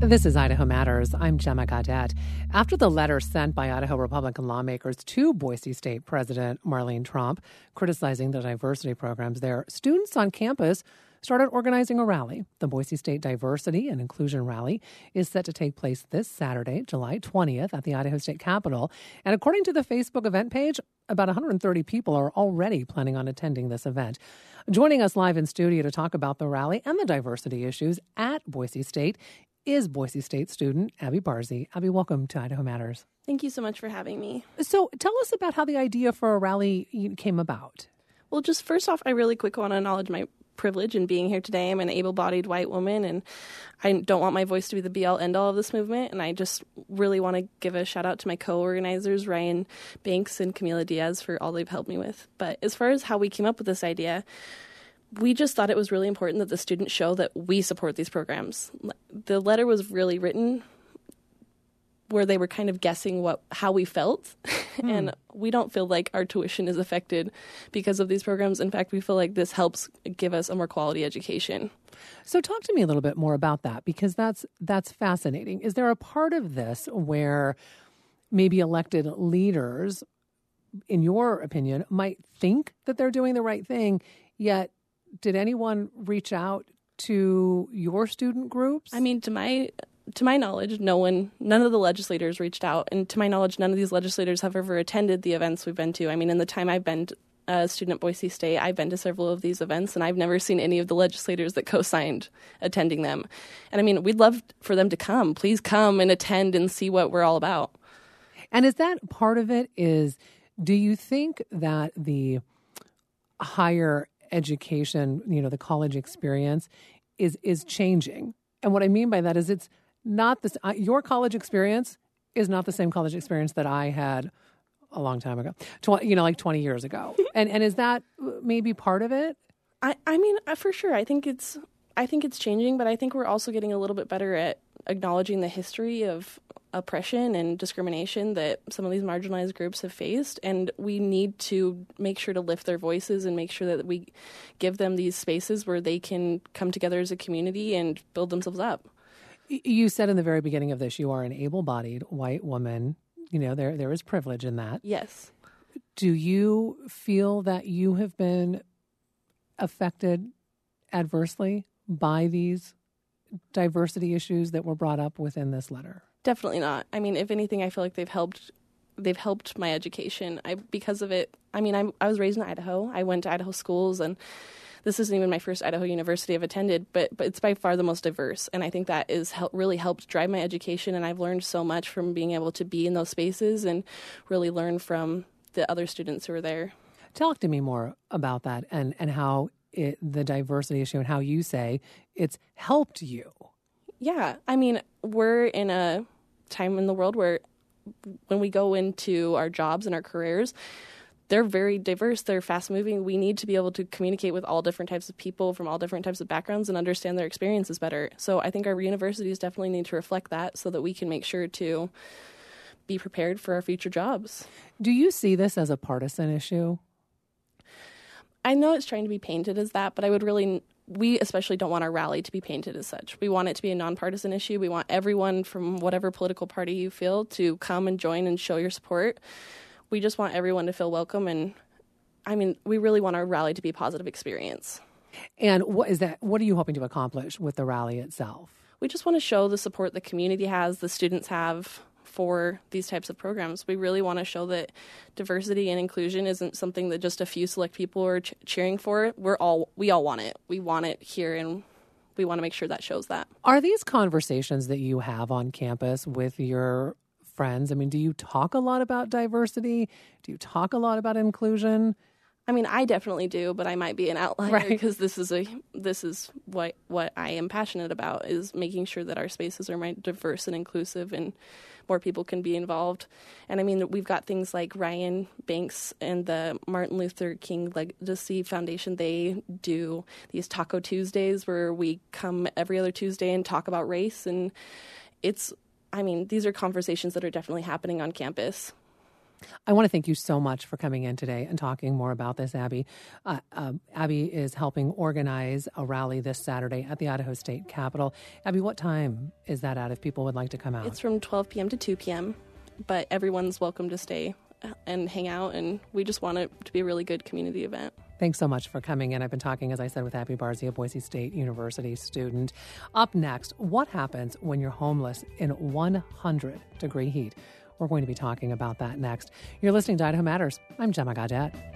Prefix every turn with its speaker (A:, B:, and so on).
A: This is Idaho Matters. I'm Gemma Gaudette. After the letter sent by Idaho Republican lawmakers to Boise State President Marlene Tromp criticizing the diversity programs there, students on campus started organizing a rally. The Boise State Diversity and Inclusion Rally is set to take place this Saturday, July 20th, at the Idaho State Capitol. And according to the Facebook event page, about 130 people are already planning on attending this event. Joining us live in studio to talk about the rally and the diversity issues at Boise State is Boise State student Abby Barzy. Abby, welcome to Idaho Matters.
B: Thank you so much for having me.
A: So tell us about how the idea for a rally came about.
B: Well, just first off, I really quick want to acknowledge my privilege in being here today. I'm an able-bodied white woman, and I don't want my voice to be the be-all, end-all of this movement, and I just really want to give a shout-out to my co-organizers, Ryan Banks and Camila Diaz, for all they've helped me with. But as far as how we came up with this idea, we just thought it was really important that the students show that we support these programs. The letter was really written where they were kind of guessing how we felt, and we don't feel like our tuition is affected because of these programs. In fact, we feel like this helps give us a more quality education.
A: So talk to me a little bit more about that, because that's fascinating. Is there a part of this where maybe elected leaders, in your opinion, might think that they're doing the right thing, yet did anyone reach out to your student groups?
B: I mean, to my knowledge, none of the legislators reached out. And to my knowledge, none of these legislators have ever attended the events we've been to. I mean, in the time I've been a student at Boise State, I've been to several of these events, and I've never seen any of the legislators that co-signed attending them. And I mean, we'd love for them to come. Please come and attend and see what we're all about.
A: And is that part of it? Do you think that the higher education, the college experience is changing? And what I mean by that is it's not this. Your college experience is not the same college experience that I had a long time ago, like 20 years ago. and is that maybe part of it?
B: I mean, for sure. I think it's changing, but I think we're also getting a little bit better at acknowledging the history of oppression and discrimination that some of these marginalized groups have faced, and we need to make sure to lift their voices and make sure that we give them these spaces where they can come together as a community and build themselves up.
A: You said in the very beginning of this, you are an able-bodied white woman. There is privilege in that.
B: Yes.
A: Do you feel that you have been affected adversely by these diversity issues that were brought up within this letter?
B: Definitely not. I mean, if anything, I feel like they've helped my education. Because of it. I mean, I was raised in Idaho. I went to Idaho schools, and this isn't even my first Idaho university I've attended, but it's by far the most diverse. And I think that is really helped drive my education, and I've learned so much from being able to be in those spaces and really learn from the other students who are there.
A: Talk to me more about that and how the diversity issue and how you say it's helped you. Yeah.
B: I mean, we're in a time in the world where when we go into our jobs and our careers, they're very diverse. They're fast moving. We need to be able to communicate with all different types of people from all different types of backgrounds and understand their experiences better. So I think our universities definitely need to reflect that so that we can make sure to be prepared for our future jobs.
A: Do you see this as a partisan issue?
B: I know it's trying to be painted as that, but we especially don't want our rally to be painted as such. We want it to be a nonpartisan issue. We want everyone from whatever political party you feel to come and join and show your support. We just want everyone to feel welcome, and I mean, we really want our rally to be a positive experience.
A: And what are you hoping to accomplish with the rally itself?
B: We just want to show the support the community has, the students have for these types of programs. We really want to show that diversity and inclusion isn't something that just a few select people are cheering for. We all want it. We want it here, and we want to make sure that shows that.
A: Are these conversations that you have on campus with your friends? I mean, do you talk a lot about diversity? Do you talk a lot about inclusion?
B: I mean, I definitely do, but I might be an outlier because this is what I am passionate about, is making sure that our spaces are more diverse and inclusive and more people can be involved. And I mean, we've got things like Ryan Banks and the Martin Luther King Legacy Foundation. They do these Taco Tuesdays where we come every other Tuesday and talk about race. And these are conversations that are definitely happening on campus.
A: I want to thank you so much for coming in today and talking more about this, Abby. Abby is helping organize a rally this Saturday at the Idaho State Capitol. Abby, what time is that at if people would like to come out?
B: It's from 12 p.m. to 2 p.m., but everyone's welcome to stay and hang out, and we just want it to be a really good community event.
A: Thanks so much for coming in. I've been talking, as I said, with Abby Barzee, a Boise State University student. Up next, what happens when you're homeless in 100-degree heat? We're going to be talking about that next. You're listening to Idaho Matters. I'm Gemma Gaudet.